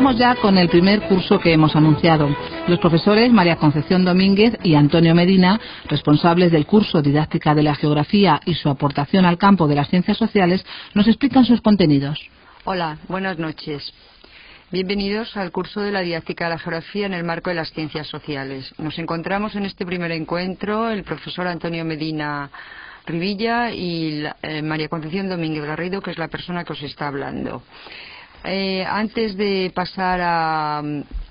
Comenzamos ya con el primer curso que hemos anunciado. Los profesores María Concepción Domínguez y Antonio Medina, responsables del curso Didáctica de la Geografía y su aportación al campo de las ciencias sociales, nos explican sus contenidos. Hola, buenas noches. Bienvenidos al curso de la Didáctica de la Geografía en el marco de las ciencias sociales. Nos encontramos en este primer encuentro el profesor Antonio Medina Rivilla y María Concepción Domínguez Garrido, que es la persona que os está hablando. Antes de pasar a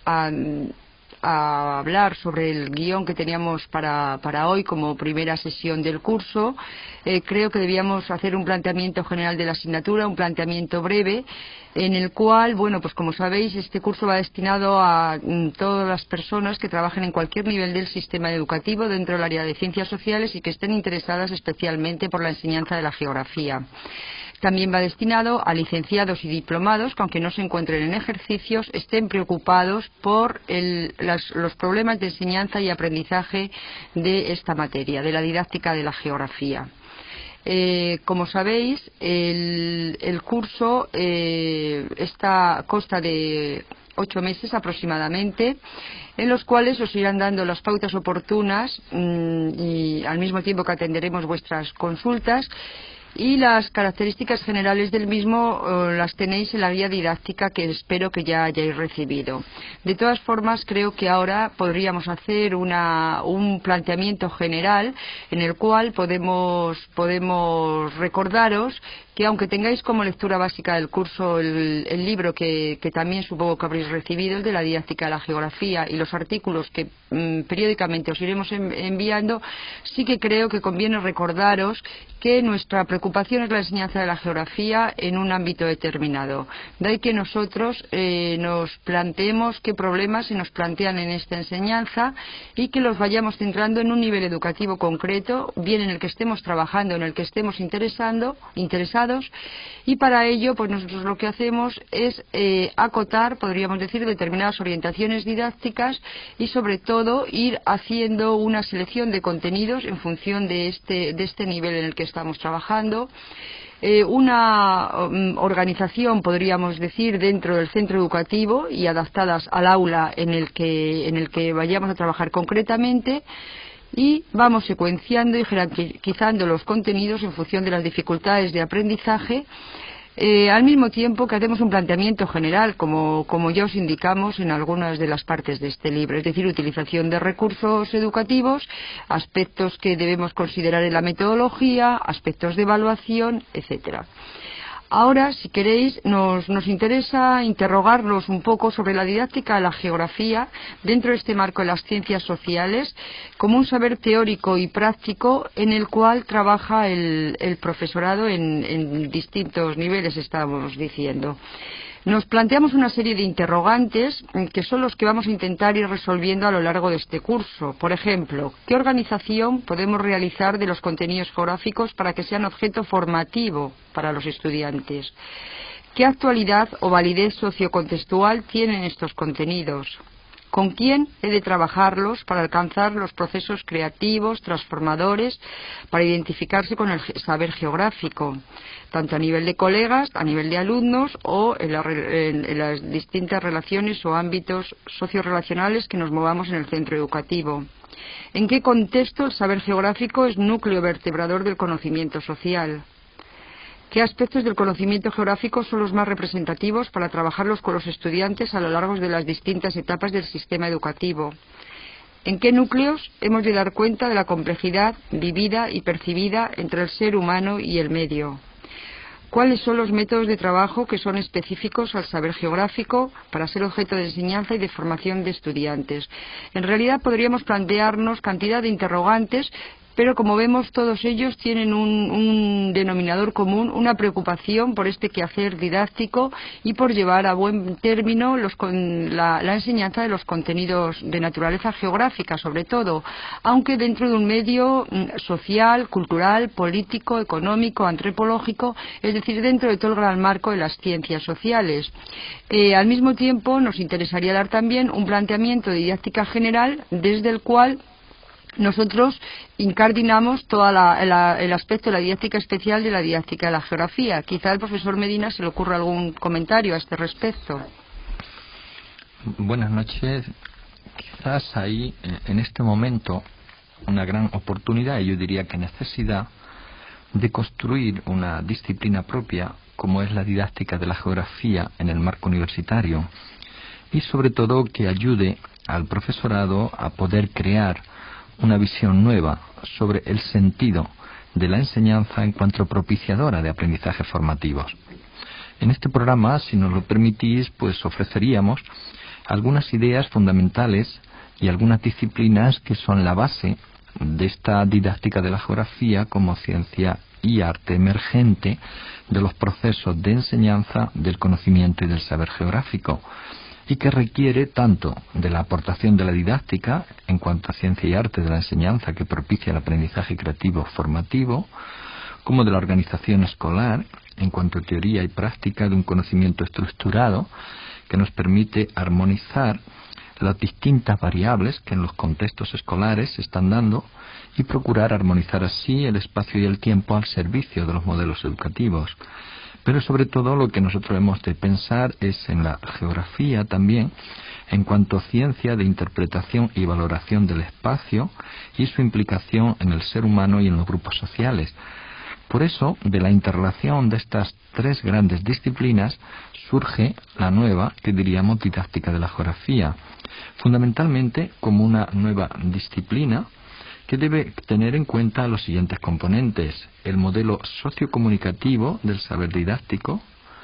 hablar sobre el guión que teníamos para hoy como primera sesión del curso, creo que debíamos hacer un planteamiento general de la asignatura, un planteamiento breve, en el cual, bueno, pues como sabéis, este curso va destinado a todas las personas que trabajen en cualquier nivel del sistema educativo dentro del área de ciencias sociales y que estén interesadas especialmente por la enseñanza de la geografía. También va destinado a licenciados y diplomados que, aunque no se encuentren en ejercicios, estén preocupados por los problemas de enseñanza y aprendizaje de esta materia, de la didáctica de la geografía. Como sabéis, el curso consta de 8 meses aproximadamente, en los cuales os irán dando las pautas oportunas y al mismo tiempo que atenderemos vuestras consultas. Y las características generales del mismo las tenéis en la guía didáctica que espero que ya hayáis recibido. De todas formas, creo que ahora podríamos hacer un planteamiento general en el cual podemos recordaros que, aunque tengáis como lectura básica del curso el libro que también supongo que habréis recibido, el de la didáctica de la geografía, y los artículos que periódicamente os iremos enviando, sí que creo que conviene recordaros que nuestra preocupación es la enseñanza de la geografía en un ámbito determinado. De ahí que nosotros nos planteemos qué problemas se nos plantean en esta enseñanza y que los vayamos centrando en un nivel educativo concreto, bien en el que estemos trabajando, en el que estemos interesados, y para ello pues nosotros lo que hacemos es acotar, podríamos decir, determinadas orientaciones didácticas y sobre todo ir haciendo una selección de contenidos en función de este nivel en el que estamos trabajando. Una organización, podríamos decir, dentro del centro educativo y adaptadas al aula en el que vayamos a trabajar concretamente, y vamos secuenciando y jerarquizando los contenidos en función de las dificultades de aprendizaje, al mismo tiempo que hacemos un planteamiento general, como ya os indicamos en algunas de las partes de este libro, es decir, utilización de recursos educativos, aspectos que debemos considerar en la metodología, aspectos de evaluación, etcétera. Ahora, si queréis, nos interesa interrogarnos un poco sobre la didáctica de la geografía dentro de este marco de las ciencias sociales, como un saber teórico y práctico en el cual trabaja el profesorado en distintos niveles, estábamos diciendo. Nos planteamos una serie de interrogantes que son los que vamos a intentar ir resolviendo a lo largo de este curso. Por ejemplo, ¿qué organización podemos realizar de los contenidos geográficos para que sean objeto formativo para los estudiantes? ¿Qué actualidad o validez sociocontextual tienen estos contenidos? ¿Con quién he de trabajarlos para alcanzar los procesos creativos, transformadores, para identificarse con el saber geográfico, tanto a nivel de colegas, a nivel de alumnos o en las distintas relaciones o ámbitos sociorrelacionales que nos movamos en el centro educativo? ¿En qué contexto el saber geográfico es núcleo vertebrador del conocimiento social? ¿Qué aspectos del conocimiento geográfico son los más representativos para trabajarlos con los estudiantes a lo largo de las distintas etapas del sistema educativo? ¿En qué núcleos hemos de dar cuenta de la complejidad vivida y percibida entre el ser humano y el medio? ¿Cuáles son los métodos de trabajo que son específicos al saber geográfico para ser objeto de enseñanza y de formación de estudiantes? En realidad podríamos plantearnos cantidad de interrogantes, pero como vemos todos ellos tienen un denominador común, una preocupación por este quehacer didáctico y por llevar a buen término la enseñanza de los contenidos de naturaleza geográfica, sobre todo, aunque dentro de un medio social, cultural, político, económico, antropológico, es decir, dentro de todo el gran marco de las ciencias sociales. Al mismo tiempo nos interesaría dar también un planteamiento de didáctica general desde el cual nosotros incardinamos todo el aspecto de la didáctica especial de la didáctica de la geografía. Quizá al profesor Medina se le ocurra algún comentario a este respecto. Buenas noches. Quizás hay en este momento una gran oportunidad, y yo diría que necesidad, de construir una disciplina propia como es la didáctica de la geografía en el marco universitario, y sobre todo que ayude al profesorado a poder crear una visión nueva sobre el sentido de la enseñanza en cuanto propiciadora de aprendizajes formativos. En este programa, si nos lo permitís, pues ofreceríamos algunas ideas fundamentales y algunas disciplinas que son la base de esta didáctica de la geografía como ciencia y arte emergente de los procesos de enseñanza del conocimiento y del saber geográfico, y que requiere tanto de la aportación de la didáctica en cuanto a ciencia y arte de la enseñanza que propicia el aprendizaje creativo formativo, como de la organización escolar en cuanto a teoría y práctica de un conocimiento estructurado que nos permite armonizar las distintas variables que en los contextos escolares se están dando y procurar armonizar así el espacio y el tiempo al servicio de los modelos educativos. Pero sobre todo lo que nosotros hemos de pensar es en la geografía también, en cuanto a ciencia de interpretación y valoración del espacio y su implicación en el ser humano y en los grupos sociales. Por eso, de la interrelación de estas tres grandes disciplinas surge la nueva, que diríamos, didáctica de la geografía, fundamentalmente como una nueva disciplina que debe tener en cuenta los siguientes componentes: el modelo sociocomunicativo del saber didáctico,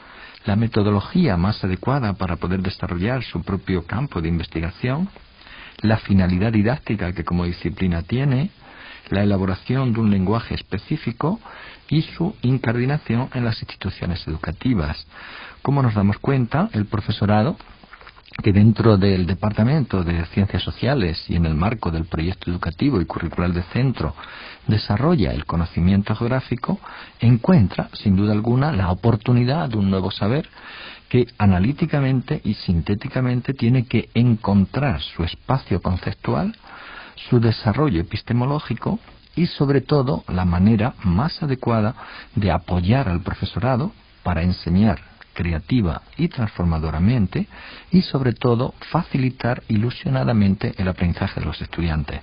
la metodología más adecuada para poder desarrollar su propio campo de investigación, la finalidad didáctica que como disciplina tiene, la elaboración de un lenguaje específico y su incardinación en las instituciones educativas. Como nos damos cuenta, el profesorado, que dentro del Departamento de Ciencias Sociales y en el marco del proyecto educativo y curricular de centro desarrolla el conocimiento geográfico, encuentra, sin duda alguna, la oportunidad de un nuevo saber que analíticamente y sintéticamente tiene que encontrar su espacio conceptual, su desarrollo epistemológico y, sobre todo, la manera más adecuada de apoyar al profesorado para enseñar creativa y transformadoramente y, sobre todo, facilitar ilusionadamente el aprendizaje de los estudiantes.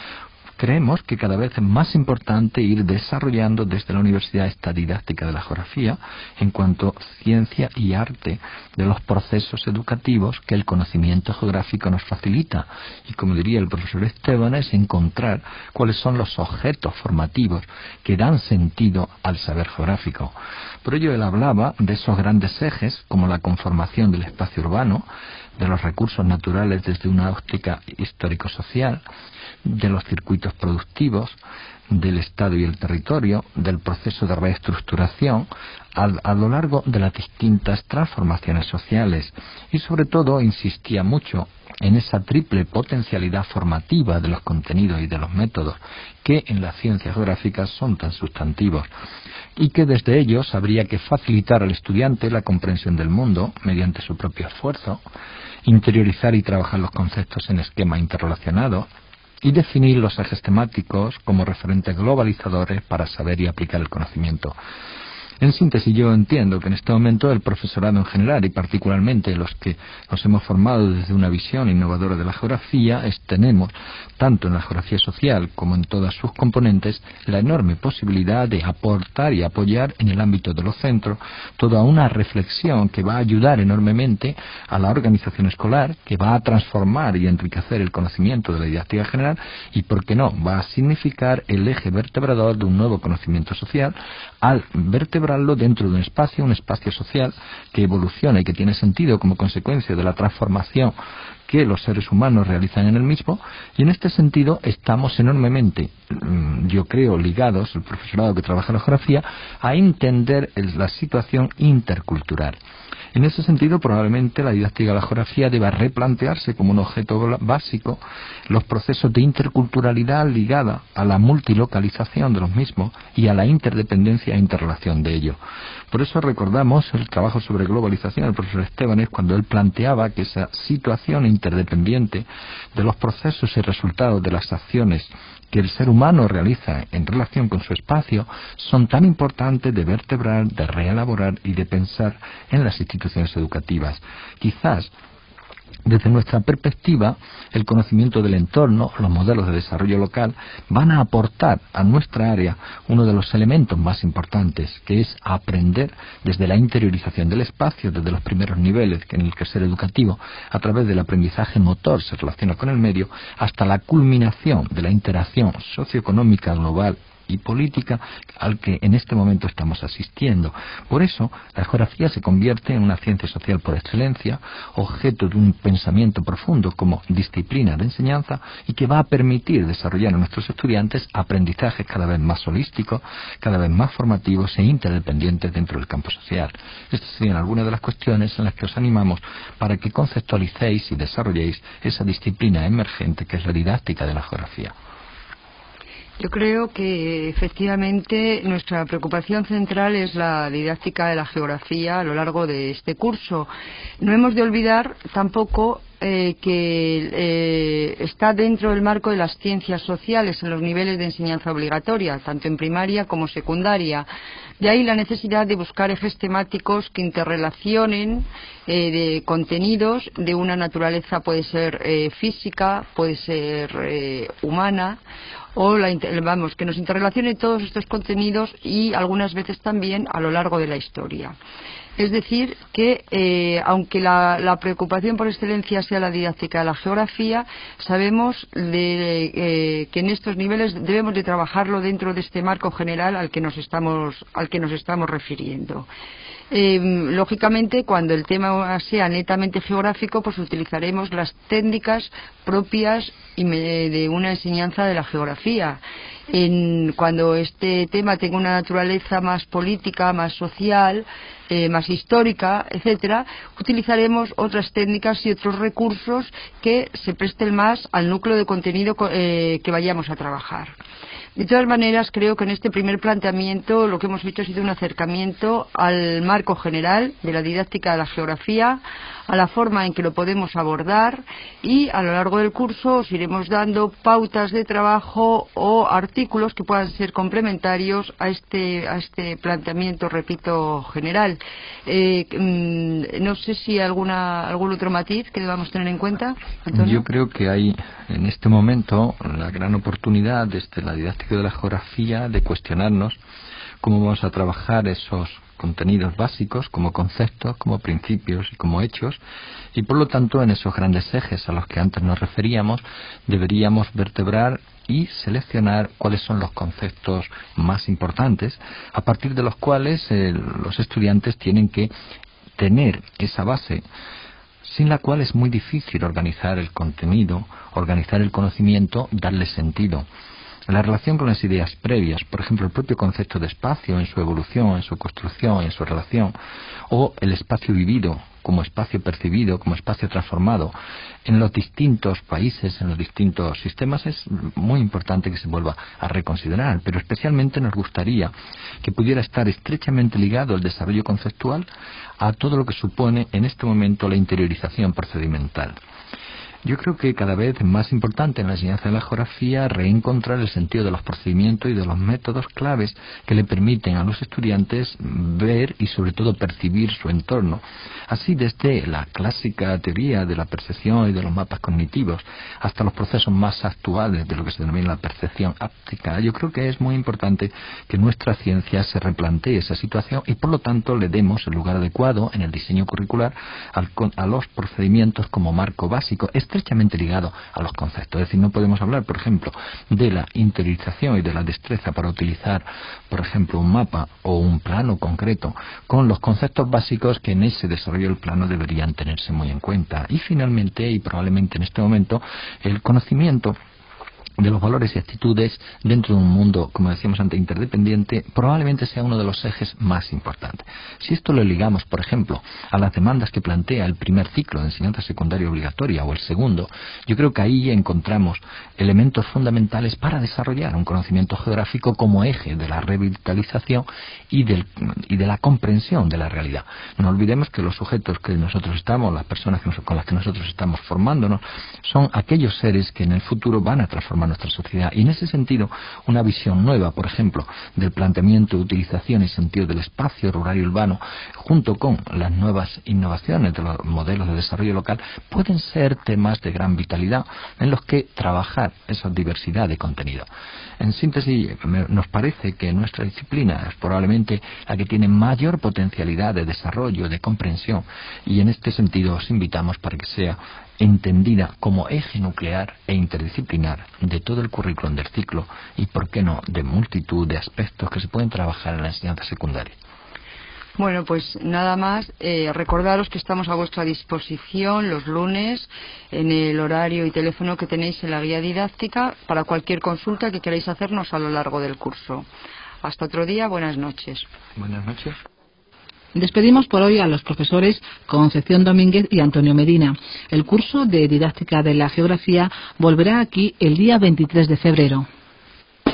Creemos que cada vez es más importante ir desarrollando desde la universidad esta didáctica de la geografía en cuanto a ciencia y arte de los procesos educativos que el conocimiento geográfico nos facilita. Y como diría el profesor Esteban, es encontrar cuáles son los objetos formativos que dan sentido al saber geográfico. Por ello él hablaba de esos grandes ejes como la conformación del espacio urbano, de los recursos naturales desde una óptica histórico-social, de los circuitos productivos, del Estado y el territorio, del proceso de reestructuración a lo largo de las distintas transformaciones sociales, y sobre todo insistía mucho en esa triple potencialidad formativa de los contenidos y de los métodos que en las ciencias geográficas son tan sustantivos, y que desde ellos habría que facilitar al estudiante la comprensión del mundo mediante su propio esfuerzo, interiorizar y trabajar los conceptos en esquemas interrelacionados y definir los ejes temáticos como referentes globalizadores para saber y aplicar el conocimiento. En síntesis, yo entiendo que en este momento el profesorado en general y particularmente los que nos hemos formado desde una visión innovadora de la geografía tenemos, tanto en la geografía social como en todas sus componentes, la enorme posibilidad de aportar y apoyar en el ámbito de los centros toda una reflexión que va a ayudar enormemente a la organización escolar, que va a transformar y enriquecer el conocimiento de la didáctica general y, por qué no, va a significar el eje vertebrador de un nuevo conocimiento social al vertebrarlo dentro de un espacio social que evoluciona y que tiene sentido como consecuencia de la transformación que los seres humanos realizan en el mismo, y en este sentido estamos enormemente, yo creo, ligados, el profesorado que trabaja en la geografía, a entender la situación intercultural. En ese sentido, probablemente la didáctica de la geografía deba replantearse como un objeto básico los procesos de interculturalidad ligada a la multilocalización de los mismos y a la interdependencia e interrelación de ellos. Por eso recordamos el trabajo sobre globalización del profesor Estebanes cuando él planteaba que esa situación interdependiente de los procesos y resultados de las acciones que el ser humano realiza en relación con su espacio son tan importantes de vertebrar, de reelaborar y de pensar en las instituciones educativas. Quizás Desde nuestra perspectiva, el conocimiento del entorno, los modelos de desarrollo local, van a aportar a nuestra área uno de los elementos más importantes, que es aprender desde la interiorización del espacio, desde los primeros niveles en el que el ser educativo, a través del aprendizaje motor, se relaciona con el medio, hasta la culminación de la interacción socioeconómica global y política al que en este momento estamos asistiendo. Por eso, la geografía se convierte en una ciencia social por excelencia, objeto de un pensamiento profundo como disciplina de enseñanza y que va a permitir desarrollar a nuestros estudiantes aprendizajes cada vez más holísticos, cada vez más formativos e interdependientes dentro del campo social. Estas serían algunas de las cuestiones en las que os animamos para que conceptualicéis y desarrolléis esa disciplina emergente que es la didáctica de la geografía. Yo creo que efectivamente nuestra preocupación central es la didáctica de la geografía a lo largo de este curso. No hemos de olvidar tampoco que está dentro del marco de las ciencias sociales en los niveles de enseñanza obligatoria, tanto en primaria como secundaria. De ahí la necesidad de buscar ejes temáticos que interrelacionen de contenidos de una naturaleza, puede ser física, puede ser humana, o que nos interrelacione todos estos contenidos y algunas veces también a lo largo de la historia. Es decir, que aunque la preocupación por excelencia sea la didáctica de la geografía, sabemos que en estos niveles debemos de trabajarlo dentro de este marco general al que nos estamos refiriendo. Lógicamente, cuando el tema sea netamente geográfico, pues utilizaremos las técnicas propias de una enseñanza de la geografía. Cuando este tema tenga una naturaleza más política, más social, más histórica, etcétera, utilizaremos otras técnicas y otros recursos que se presten más al núcleo de contenido que vayamos a trabajar. De todas maneras, creo que en este primer planteamiento lo que hemos hecho ha sido un acercamiento al marco general de la didáctica de la geografía, a la forma en que lo podemos abordar, y a lo largo del curso os iremos dando pautas de trabajo o artículos que puedan ser complementarios a este planteamiento, repito, general. No sé si algún otro matiz que debamos tener en cuenta, Antonio. Yo creo que hay en este momento la gran oportunidad desde la didáctica de la geografía de cuestionarnos cómo vamos a trabajar esos contenidos básicos como conceptos, como principios y como hechos, y por lo tanto en esos grandes ejes a los que antes nos referíamos deberíamos vertebrar y seleccionar cuáles son los conceptos más importantes, a partir de los cuales los estudiantes tienen que tener esa base sin la cual es muy difícil organizar el contenido, organizar el conocimiento, darle sentido. La relación con las ideas previas, por ejemplo, el propio concepto de espacio en su evolución, en su construcción, en su relación, o el espacio vivido como espacio percibido, como espacio transformado, en los distintos países, en los distintos sistemas, es muy importante que se vuelva a reconsiderar, pero especialmente nos gustaría que pudiera estar estrechamente ligado el desarrollo conceptual a todo lo que supone en este momento la interiorización procedimental. Yo creo que cada vez es más importante en la enseñanza de la geografía reencontrar el sentido de los procedimientos y de los métodos claves que le permiten a los estudiantes ver y sobre todo percibir su entorno. Así desde la clásica teoría de la percepción y de los mapas cognitivos hasta los procesos más actuales de lo que se denomina la percepción áptica. Yo creo que es muy importante que nuestra ciencia se replantee esa situación y por lo tanto le demos el lugar adecuado en el diseño curricular a los procedimientos como marco básico estrechamente ligado a los conceptos. Es decir, no podemos hablar, por ejemplo, de la interiorización y de la destreza para utilizar, por ejemplo, un mapa o un plano concreto con los conceptos básicos que en ese desarrollo del plano deberían tenerse muy en cuenta. Y finalmente, y probablemente en este momento, el conocimiento de los valores y actitudes dentro de un mundo, como decíamos antes, interdependiente, probablemente sea uno de los ejes más importantes. Si esto lo ligamos, por ejemplo, a las demandas que plantea el primer ciclo de enseñanza secundaria obligatoria o el segundo, yo creo que ahí encontramos elementos fundamentales para desarrollar un conocimiento geográfico como eje de la revitalización y de la comprensión de la realidad. No olvidemos que los sujetos que nosotros estamos, las personas con las que nosotros estamos formándonos, son aquellos seres que en el futuro van a transformar transforma nuestra sociedad. Y en ese sentido, una visión nueva, por ejemplo, del planteamiento, utilización y sentido del espacio rural y urbano, junto con las nuevas innovaciones de los modelos de desarrollo local, pueden ser temas de gran vitalidad en los que trabajar esa diversidad de contenido. En síntesis, nos parece que nuestra disciplina es probablemente la que tiene mayor potencialidad de desarrollo, de comprensión, y en este sentido os invitamos para que sea entendida como eje nuclear e interdisciplinar de todo el currículum del ciclo y, por qué no, de multitud de aspectos que se pueden trabajar en la enseñanza secundaria. Bueno, pues nada más, recordaros que estamos a vuestra disposición los lunes en el horario y teléfono que tenéis en la guía didáctica para cualquier consulta que queráis hacernos a lo largo del curso. Hasta otro día, buenas noches. Buenas noches. Despedimos por hoy a los profesores Concepción Domínguez y Antonio Medina. El curso de didáctica de la geografía volverá aquí el día 23 de febrero.